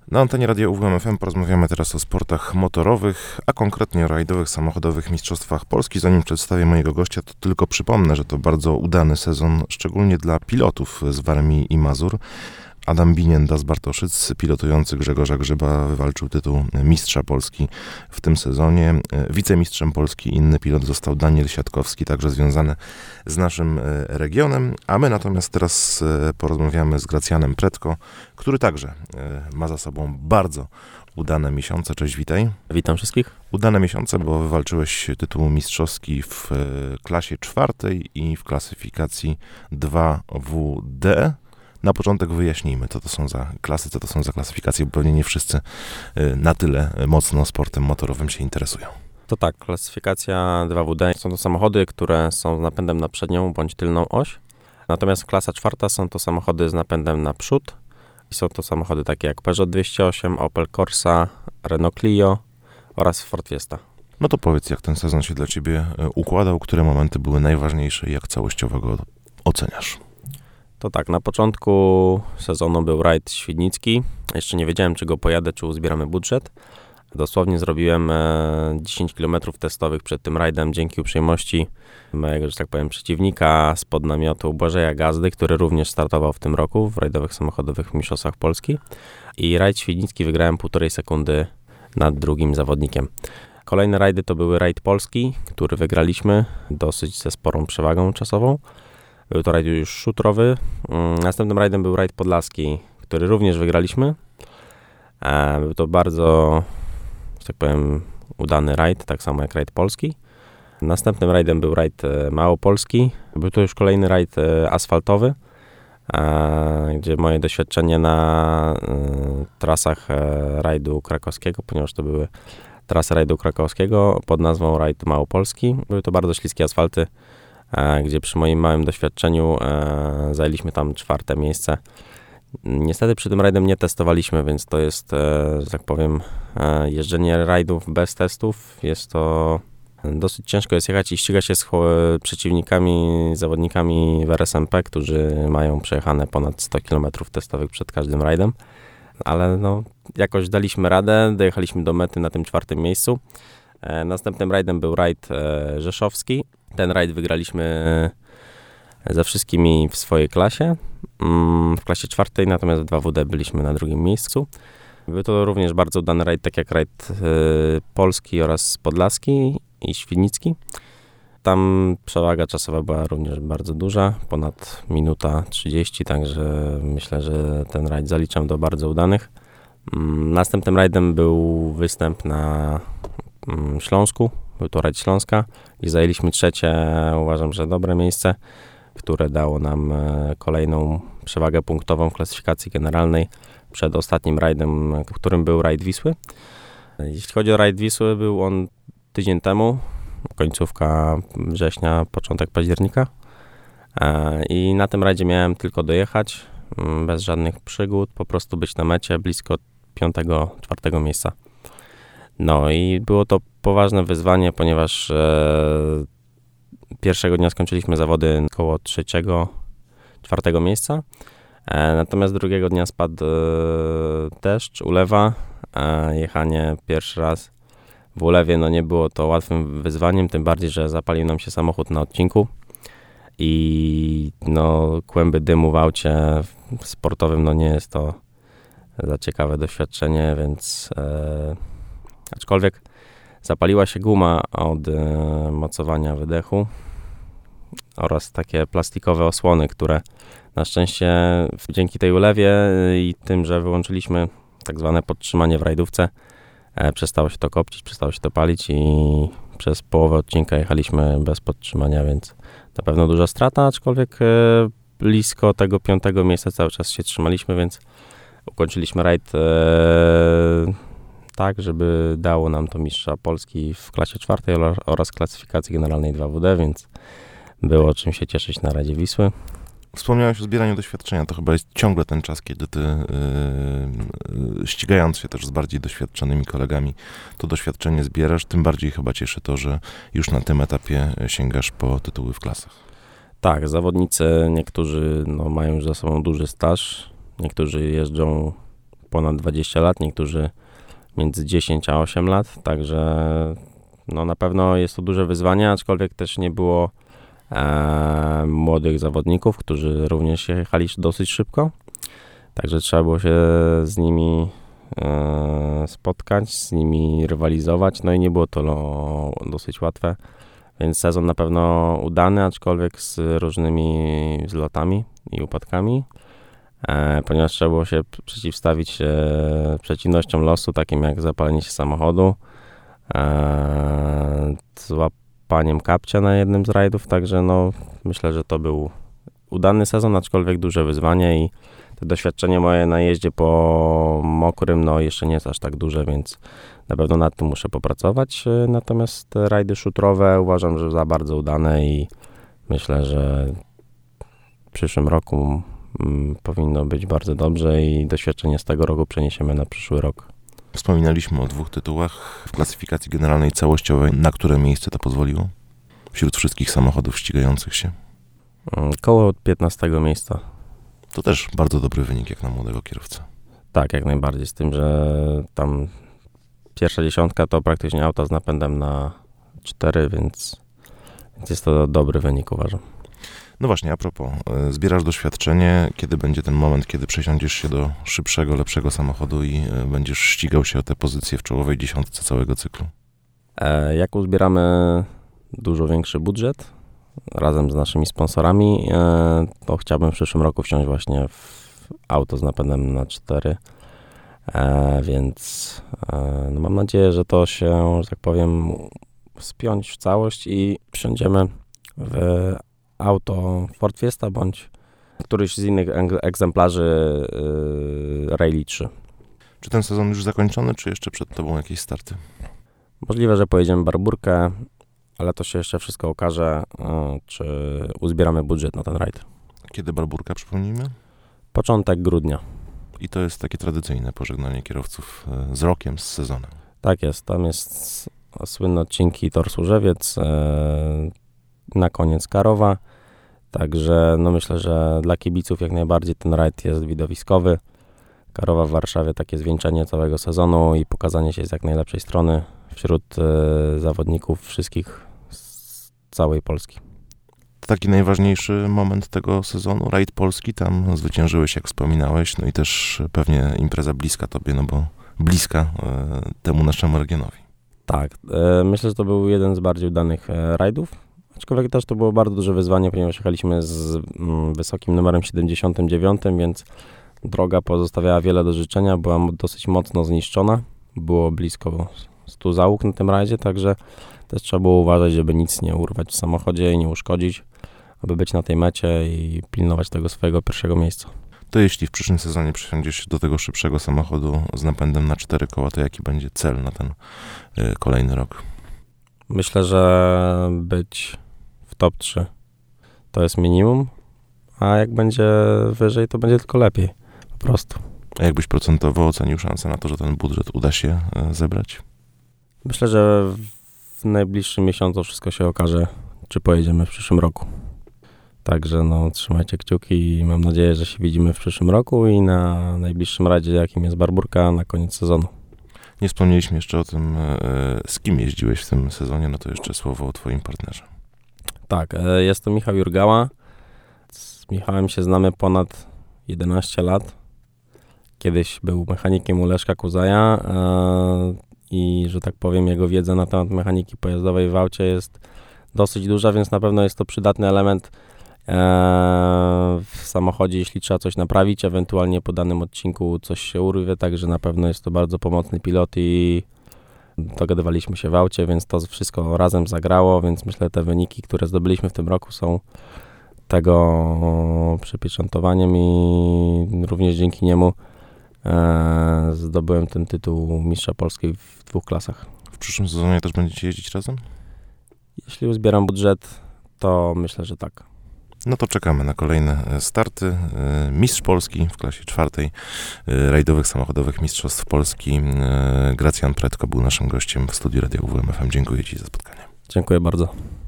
Na antenie Radia UWM FM porozmawiamy teraz o sportach motorowych, a konkretnie o rajdowych, samochodowych mistrzostwach Polski. Zanim przedstawię mojego gościa, to tylko przypomnę, że to bardzo udany sezon, szczególnie dla pilotów z Warmii i Mazur. Adam Binienda z Bartoszyc, pilotujący Grzegorza Grzyba, wywalczył tytuł mistrza Polski w tym sezonie. Wicemistrzem Polski inny pilot został Daniel Siatkowski, także związany z naszym regionem. A my natomiast teraz porozmawiamy z Gracjanem Pretko, który także ma za sobą bardzo udane miesiące. Cześć, witaj. Witam wszystkich. Udane miesiące, bo wywalczyłeś tytuł mistrzowski w klasie czwartej i w klasyfikacji 2WD. Na początek wyjaśnijmy, co to są za klasy, co to są za klasyfikacje, bo pewnie nie wszyscy na tyle mocno sportem motorowym się interesują. To tak, klasyfikacja 2WD są to samochody, które są z napędem na przednią bądź tylną oś. Natomiast klasa czwarta są to samochody z napędem na przód. I są to samochody takie jak Peugeot 208, Opel Corsa, Renault Clio oraz Ford Fiesta. No to powiedz, jak ten sezon się dla Ciebie układał, które momenty były najważniejsze i jak całościowo go oceniasz? To tak, na początku sezonu był rajd świdnicki. Jeszcze nie wiedziałem, czy go pojadę, czy uzbieramy budżet. Dosłownie zrobiłem 10 km testowych przed tym rajdem dzięki uprzejmości mojego, że tak powiem, przeciwnika spod namiotu Błażeja Gazdy, który również startował w tym roku w rajdowych samochodowych mistrzostwach Polski. I rajd świdnicki wygrałem 1,5 sekundy nad drugim zawodnikiem. Kolejne rajdy to były rajd polski, który wygraliśmy dosyć ze sporą przewagą czasową. Był to rajd już szutrowy. Następnym rajdem był rajd podlaski, który również wygraliśmy. Był to bardzo, że tak powiem, udany rajd, tak samo jak rajd polski. Następnym rajdem był rajd małopolski. Był to już kolejny rajd asfaltowy, gdzie moje doświadczenie na trasach rajdu krakowskiego, ponieważ to były trasy rajdu krakowskiego pod nazwą rajd małopolski. Były to bardzo śliskie asfalty, gdzie przy moim małym doświadczeniu zajęliśmy tam 4. miejsce. Niestety przy tym rajdem nie testowaliśmy, więc to jest, że tak powiem, jeżdżenie rajdów bez testów. Jest to dosyć ciężko jest jechać i ścigać się z przeciwnikami, zawodnikami w RSMP, którzy mają przejechane ponad 100 km testowych przed każdym rajdem. Ale no, jakoś daliśmy radę, dojechaliśmy do mety na tym 4. miejscu. Następnym rajdem był rajd rzeszowski. Ten rajd wygraliśmy ze wszystkimi w swojej klasie. W klasie 4, natomiast w 2WD byliśmy na 2. miejscu. Był to również bardzo udany rajd, tak jak rajd polski oraz podlaski i świdnicki. Tam przewaga czasowa była również bardzo duża, ponad minuta 30, także myślę, że ten rajd zaliczam do bardzo udanych. Następnym rajdem był występ na Śląsku, był to rajd Śląska i zajęliśmy 3, uważam, że dobre miejsce, które dało nam kolejną przewagę punktową w klasyfikacji generalnej przed ostatnim rajdem, którym był rajd Wisły. Jeśli chodzi o rajd Wisły, był on tydzień temu, końcówka września, początek października i na tym rajdzie miałem tylko dojechać, bez żadnych przygód, po prostu być na mecie blisko 5., 4. miejsca. No i było to poważne wyzwanie, ponieważ pierwszego dnia skończyliśmy zawody koło 3., 4. miejsca. Natomiast drugiego dnia spadł deszcz, ulewa. Jechanie pierwszy raz w ulewie no nie było to łatwym wyzwaniem, tym bardziej, że zapalił nam się samochód na odcinku i no kłęby dymu w aucie sportowym no nie jest to za ciekawe doświadczenie, więc aczkolwiek zapaliła się guma od mocowania wydechu oraz takie plastikowe osłony, które na szczęście dzięki tej ulewie i tym, że wyłączyliśmy tak zwane podtrzymanie w rajdówce, przestało się to kopcić, przestało się to palić i przez połowę odcinka jechaliśmy bez podtrzymania, więc na pewno duża strata, aczkolwiek blisko tego 5. miejsca cały czas się trzymaliśmy, więc ukończyliśmy rajd tak, żeby dało nam to mistrza Polski w klasie 4. oraz klasyfikacji generalnej 2WD, więc było czym się cieszyć na rajdzie Wisły. Wspomniałeś o zbieraniu doświadczenia. To chyba jest ciągle ten czas, kiedy ty, ścigając się też z bardziej doświadczonymi kolegami, to doświadczenie zbierasz. Tym bardziej chyba cieszy to, że już na tym etapie sięgasz po tytuły w klasach. Tak, zawodnicy niektórzy mają już za sobą duży staż, niektórzy jeżdżą ponad 20 lat, niektórzy między 10 a 8 lat, także no na pewno jest to duże wyzwanie, aczkolwiek też nie było młodych zawodników, którzy również jechali dosyć szybko, także trzeba było się z nimi spotkać, z nimi rywalizować, no i nie było to dosyć łatwe, więc sezon na pewno udany, aczkolwiek z różnymi wzlotami i upadkami, ponieważ trzeba było się przeciwstawić przeciwnościom losu, takim jak zapalenie się samochodu, złapaniem kapcia na jednym z rajdów, także no myślę, że to był udany sezon, aczkolwiek duże wyzwanie i to doświadczenie moje na jeździe po mokrym, no jeszcze nie jest aż tak duże, więc na pewno nad tym muszę popracować. Natomiast te rajdy szutrowe uważam, że za bardzo udane i myślę, że w przyszłym roku powinno być bardzo dobrze i doświadczenie z tego roku przeniesiemy na przyszły rok. Wspominaliśmy o 2 tytułach w klasyfikacji generalnej całościowej. Na które miejsce to pozwoliło? Wśród wszystkich samochodów ścigających się. Koło 15 miejsca. To też bardzo dobry wynik jak na młodego kierowcę. Tak, jak najbardziej, z tym, że tam pierwsza 10 to praktycznie auta z napędem na 4, więc jest to dobry wynik, uważam. No właśnie, a propos, zbierasz doświadczenie, kiedy będzie ten moment, kiedy przesiądziesz się do szybszego, lepszego samochodu i będziesz ścigał się o te pozycje w czołowej 10 całego cyklu? Jak uzbieramy dużo większy budżet razem z naszymi sponsorami, to chciałbym w przyszłym roku wsiąść właśnie w auto z napędem na 4, więc no mam nadzieję, że to się, że tak powiem, spiąć w całość i wsiądziemy w auto Ford Fiesta bądź któryś z innych egzemplarzy Rally 3. Czy ten sezon już zakończony, czy jeszcze przed tobą jakieś starty? Możliwe, że pojedziemy Barburkę, ale to się jeszcze wszystko okaże, czy uzbieramy budżet na ten rajd. Kiedy Barburka, przypomnijmy? Początek grudnia. I to jest takie tradycyjne pożegnanie kierowców z rokiem, z sezonem. Tak jest, tam jest słynne odcinki Tor Służewiec, na koniec Karowa, także no myślę, że dla kibiców jak najbardziej ten rajd jest widowiskowy. Karowa w Warszawie, takie zwieńczenie całego sezonu i pokazanie się z jak najlepszej strony wśród zawodników wszystkich z całej Polski. To taki najważniejszy moment tego sezonu, rajd polski, tam zwyciężyłeś, jak wspominałeś, no i też pewnie impreza bliska tobie, no bo bliska temu naszemu regionowi. Tak, myślę, że to był jeden z bardziej udanych rajdów, aczkolwiek też to było bardzo duże wyzwanie, ponieważ jechaliśmy z wysokim numerem 79, więc droga pozostawiała wiele do życzenia, była dosyć mocno zniszczona, było blisko 100 załóg na tym rajdzie, także też trzeba było uważać, żeby nic nie urwać w samochodzie i nie uszkodzić, aby być na tej mecie i pilnować tego swojego pierwszego miejsca. To jeśli w przyszłym sezonie przesiądziesz się do tego szybszego samochodu z napędem na 4 koła, to jaki będzie cel na ten kolejny rok? Myślę, że być w top 3 to jest minimum, a jak będzie wyżej, to będzie tylko lepiej, po prostu. A jakbyś procentowo ocenił szansę na to, że ten budżet uda się zebrać? Myślę, że w najbliższym miesiącu wszystko się okaże, czy pojedziemy w przyszłym roku. Także no, trzymajcie kciuki i mam nadzieję, że się widzimy w przyszłym roku i na najbliższym rajdzie, jakim jest Barburka, na koniec sezonu. Nie wspomnieliśmy jeszcze o tym, z kim jeździłeś w tym sezonie, no to jeszcze słowo o twoim partnerze. Tak, jest to Michał Jurgała. Z Michałem się znamy ponad 11 lat. Kiedyś był mechanikiem u Leszka Kuzaja i, że tak powiem, jego wiedza na temat mechaniki pojazdowej w aucie jest dosyć duża, więc na pewno jest to przydatny element w samochodzie, jeśli trzeba coś naprawić, ewentualnie po danym odcinku coś się urwie, także na pewno jest to bardzo pomocny pilot i dogadywaliśmy się w aucie, więc to wszystko razem zagrało, więc myślę, te wyniki, które zdobyliśmy w tym roku są tego przypieczętowaniem i również dzięki niemu zdobyłem ten tytuł mistrza Polski w 2 klasach. W przyszłym sezonie też będziecie jeździć razem? Jeśli uzbieram budżet, to myślę, że tak. No to czekamy na kolejne starty. Mistrz Polski w klasie 4 rajdowych samochodowych mistrzostw Polski. Gracjan Pretko był naszym gościem w studiu Radia UWM FM. Dziękuję ci za spotkanie. Dziękuję bardzo.